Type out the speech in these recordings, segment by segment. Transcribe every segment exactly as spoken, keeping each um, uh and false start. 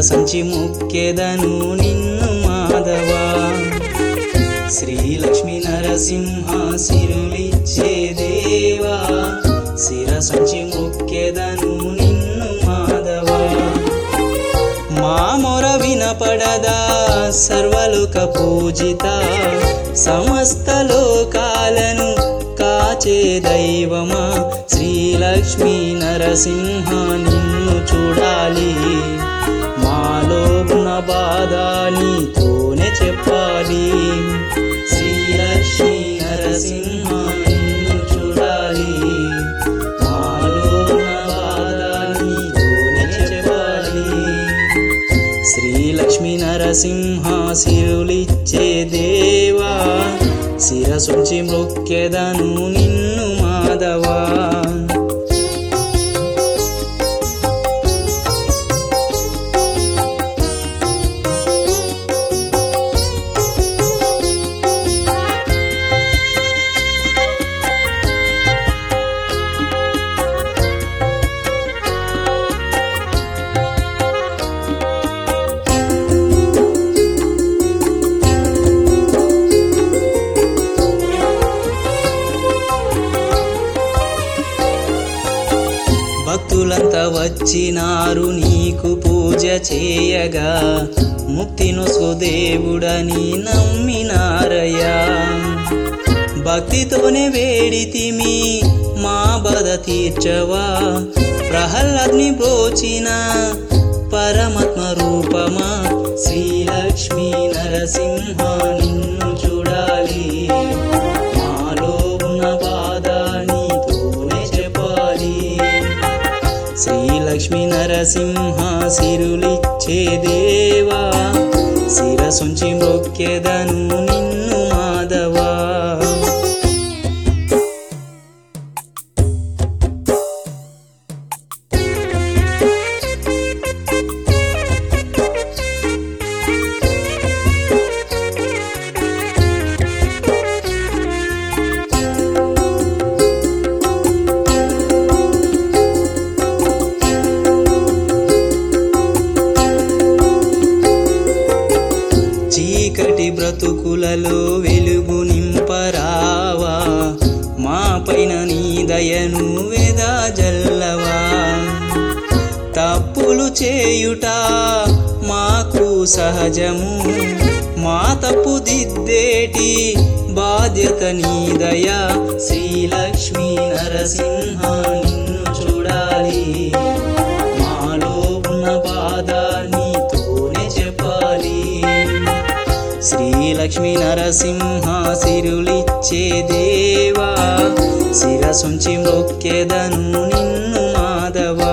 సంచి మొక్కెదను నిన్ను మాధవా శ్రీ లక్ష్మీ నరసింహ సిరులిచ్చే దేవా శిర సంచి మొక్కెదను నిన్ను మాధవా మా మొర వినపడదా సర్వలోక పూజిత సమస్త లోకాలను కాచే దైవమా శ్రీ లక్ష్మీ నరసింహ నిన్ను చూడాలి మాలో ఉన్న బాధ నీతోనే చెప్పాలి శ్రీ లక్ష్మీ నరసింహ నిన్ను చూడాలి మాలో ఉన్న బాధ నీతోనే చెప్పాలి శ్రీ లక్ష్మీ నరసింహ సిరులిచ్చే దేవా శిరసుంచి మొక్కెదను నిన్ను మాధవా భక్తులంతా వచ్చినారు నీకు పూజ చేయగా ముక్తిను సుదేవుడని నమ్మినారయ్యా భక్తితోనే వేడితిమి మా బాధ తీర్చవా ప్రహ్లాద్ని బ్రోచిన పరమాత్మ రూపమా శ్రీ లక్ష్మీ నరసింహ నిన్ను చూడాలి మాలో ఉన్న బాధ నీతోనే చెప్పాలి శ్రీ లక్ష్మీ నరసింహ సిరులిచ్చే దేవా శిరసుంచి మొక్కెదను నిన్ను మాధవా చీకటి బ్రతుకులలో వెలుగు నింపరావా మా పైన నీ దయను వెదజల్లవా తప్పులు చేయుట మాకు సహజము మా తప్పు దిద్దేటి బాధ్యత నీ దయా శ్రీ లక్ష్మీ నరసింహ నిన్ను చూడాలి మాలో ఉన్న బాధ నీతోనే చెప్పాలి శ్రీ లక్ష్మీ నరసింహ సిరులిచ్చే దేవా శిరసుంచి మొక్కెదను నిన్ను మాధవా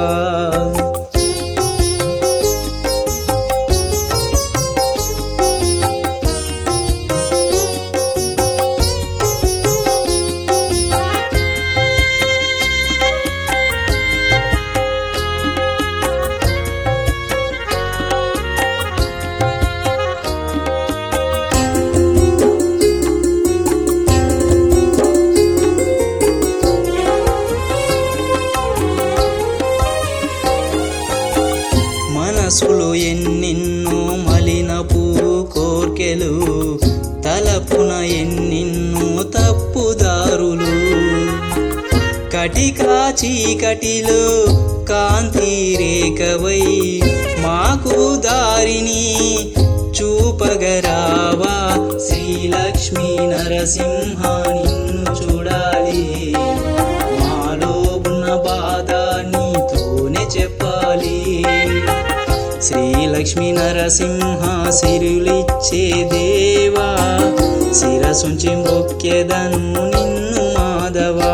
మనసులో ఎన్నెన్నో మలినపు కోర్కెలు తలపున ఎన్నెన్నో తప్పుదారులు కటిక చీకటిలో కాంతి రేఖవై మాకు దారిని చూపగరావా శ్రీ లక్ష్మీ నరసింహ నిన్ను చూడాలి మాలో ఉన్న బాధ నీతోనే చెప్పాలి శ్రీ లక్ష్మీ నరసింహ సిరులిచ్చే దేవా శిరసుంచి మొక్కెదను నిన్ను మాధవా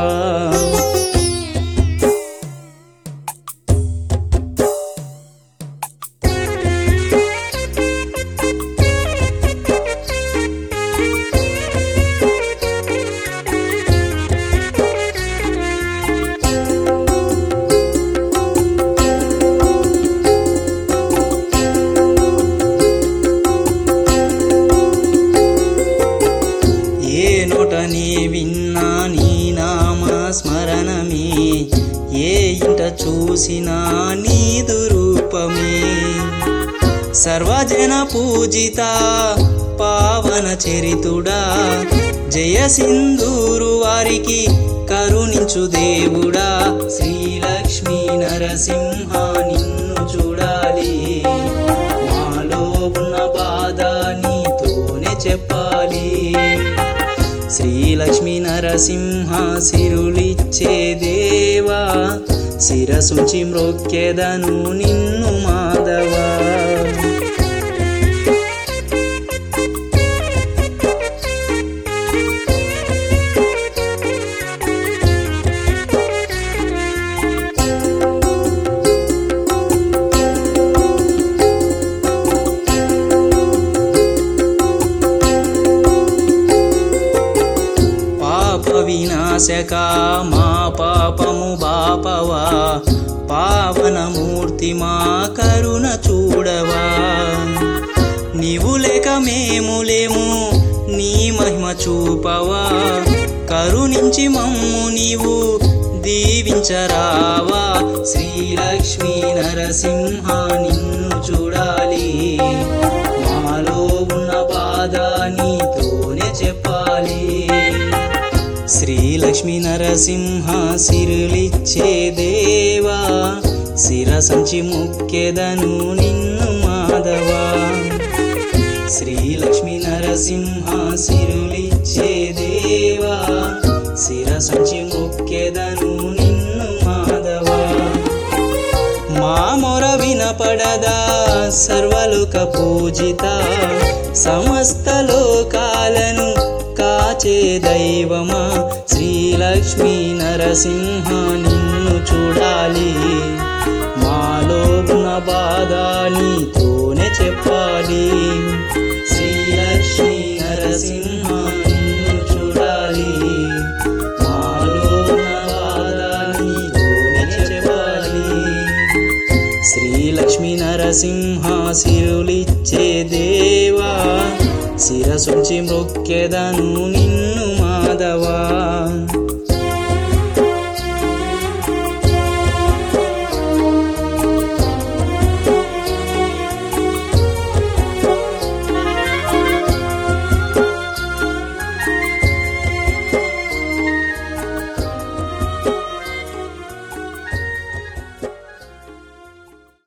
నీ విన్నా నీ నామ స్మరణమే ఏ ఇంట చూసినా నీదు రూపమే సర్వజన పూజిత పావన చరితుడా జయ సింధూరు వారికి కరుణించు దేవుడా శ్రీలక్ష్మీ నరసింహ నిన్ను చూడాలి మాలో ఉన్న బాధ నీతోనే చెప్పాలి శ్రీలక్ష్మీ నరసింహ సిరులిచ్చే దేవా శిరసుచి మ్రొక్కెదను నిన్ను మాధవా వినాశక మా పాపము బాపవా పావనమూర్తి మా కరుణ చూడవా నీవు లేక మేము లేము నీ మహిమ చూపవా కరుణించి మమ్ము నీవు దీవించరావా శ్రీలక్ష్మీ నరసింహ నిన్ను చూడాలి మాలో ఉన్న బాధ నీతోనే చెప్పాలి శ్రీలక్ష్మీ నరసింహ సిరులిచ్చే దేవా శిరసంచి ముక్కెదను నిన్ను మాధవా శ్రీలక్ష్మీ నరసింహ సిరులిచ్చే దేవా శిరసంచి ముక్కెదను నిన్ను మాధవా మా మొర వినపడదా సర్వలోక పూజిత సమస్త లోకాలను కాచే దైవమా శ్రీలక్ష్మీ నరసింహ నిన్ను చూడాలి మాలో ఉన్న బాధ నీతోనే చెప్పాలి శ్రీలక్ష్మీ నరసింహ నిన్ను చూడాలి మాలో ఉన్న బాధ నీతోనే చెప్పాలి శ్రీలక్ష్మీ నరసింహ సిరులిచ్చే దేవా శిరసుచి మ్రొక్కెదను నిన్ను మాధవా।